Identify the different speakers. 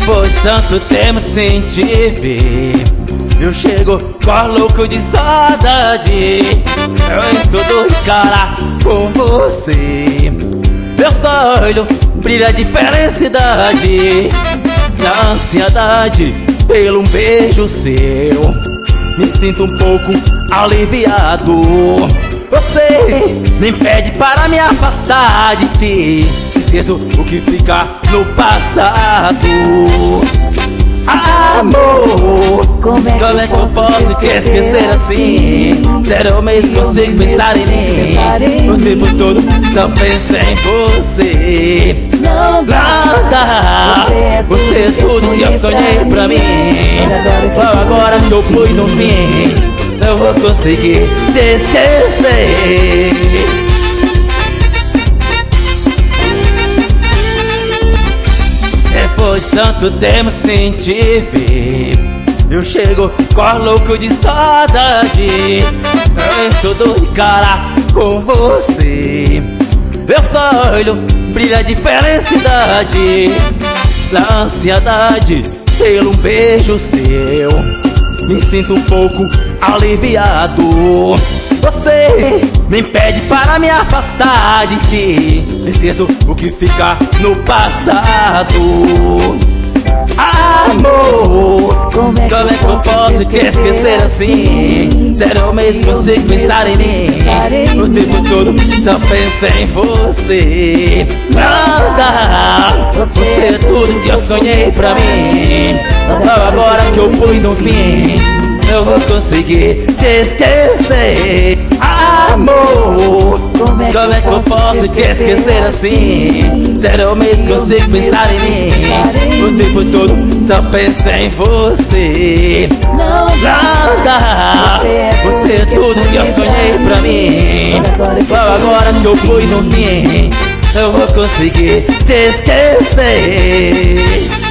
Speaker 1: Depois de tanto tempo sem te ver, eu chego com louco de saudade. Eu entro de cara com você. Meu olho brilha de felicidade, na ansiedade pelo um beijo seu. Me sinto um pouco aliviado. Você me impede para me afastar de ti. Esqueço o que fica no passado. Amor, como é que eu posso te esquecer assim? Zero mês consigo pensar em mim. O tempo todo só penso em você. Não dá, você é tudo que eu sonhei pra mim. Só agora que eu pus um fim, não vou conseguir te esquecer. Depois de tanto tempo sem te ver, eu chego com louco de saudade. Eu entro de cara com você. Meu olho brilha de felicidade, na ansiedade pelo um beijo seu. Me sinto um pouco aliviado. Você me impede para me afastar de ti. Esqueço o que fica no passado. Amor, como é que eu posso te esquecer assim? Zero mês consigo pensar em mim. O tempo todo só penso em você. Nada, você é tudo que eu sonhei pra mim. Só agora que eu pus um fim, eu vou conseguir te esquecer. Amor, como é que eu posso te esquecer assim? Zero mês consigo pensar em mim. O tempo todo só penso em você. Nada, você é tudo que eu sonhei pra mim. Só agora que eu pus um fim, eu vou conseguir te esquecer.